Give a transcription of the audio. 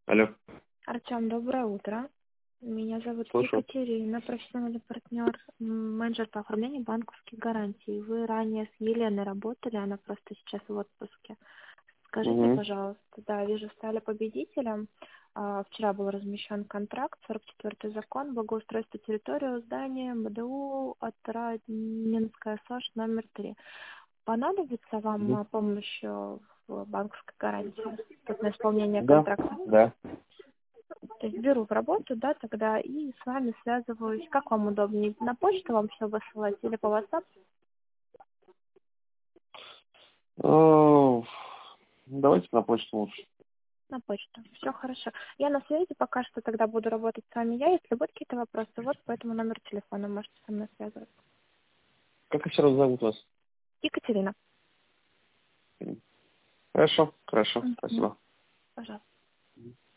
Алло, Артем, доброе утро. Меня зовут слышу. Екатерина, профессиональный партнер, менеджер по оформлению банковских гарантий. Вы ранее с Еленой работали, она просто сейчас в отпуске. Скажите, Угу. пожалуйста, да, вижу, стали победителем. Вчера был размещен контракт, 44-й закон, благоустройство территории здания МДУ от Радминская СОЖ номер 3. Понадобится вам помощь в банковской гарантии тут на исполнение Да, контракта? да. То есть беру в работу, да, тогда и с вами связываюсь. Как вам удобнее? На почту вам все высылать или по WhatsApp? Э, Давайте на почту лучше. На почту. Все хорошо. Я на связи, пока что тогда буду работать с вами я. Если будут какие-то вопросы, вот по этому номеру телефона можете со мной связываться. Как еще раз зовут вас? Екатерина. Хорошо, хорошо, Мгм. спасибо. Пожалуйста.